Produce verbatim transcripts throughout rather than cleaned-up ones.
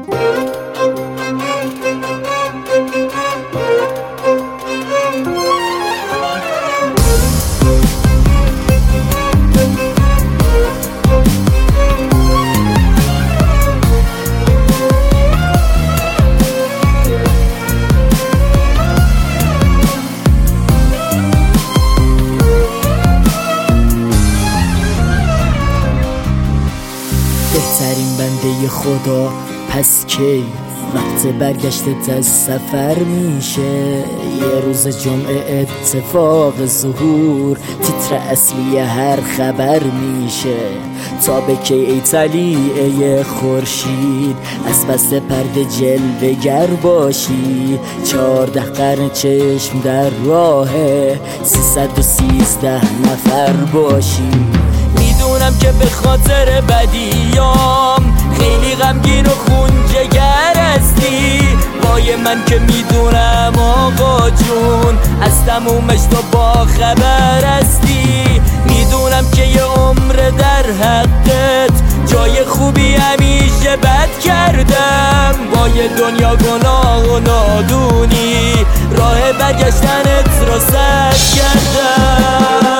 بهترین بنده خدا پس کی وقت برگشتت از سفر میشه؟ یه روز جمعه اتفاق ظهور تیتر اصلی هر خبر میشه. تا به کی ای طلیعه خورشید از بس پرده جلوه گر باشی؟ چهارده قرن چشم در راه سیصد و سیزده نفر باشی. میدونم که به خاطر بدیام خیلی غمگین و خون جگر هستی. وای من که میدونم آقا جون از تمومش تو با خبر هستی. میدونم که یه عمر در حقت جای خوبی همیشه بد کردم. با یه دنیا گناه و نادونی راه برگشتنت رو سد کردم.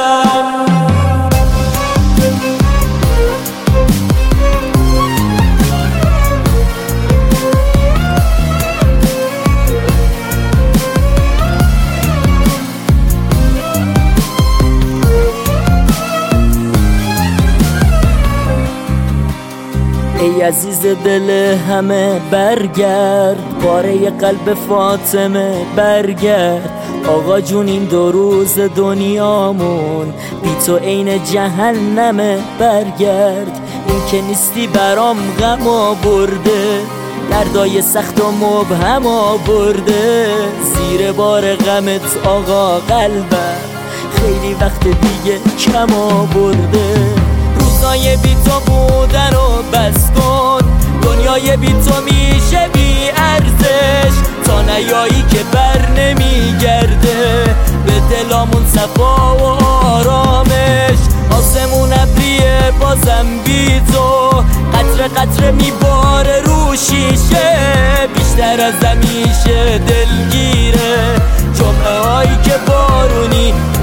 ای عزیز دل همه برگرد، پاره قلب فاطمه برگرد. آقا جون این دو روز دنیامون بی تو عین جهنمه برگرد. این که نیستی برام غم آورده، دردای سخت و مبهم آورده. زیر بار غمت آقا قلبم خیلی وقت دیگه کم آورده. روزای بی تو بودن و بس کن، دنیای بی تو میشه بی ارزش. تا نیایی که بر نمیگرده به دلامون صفا و آرامش. آسمون ابریه بازم بی تو، قطره قطره میباره رو شیشه. بیشتر از همیشه دلگیره جمعه هایی که بارونی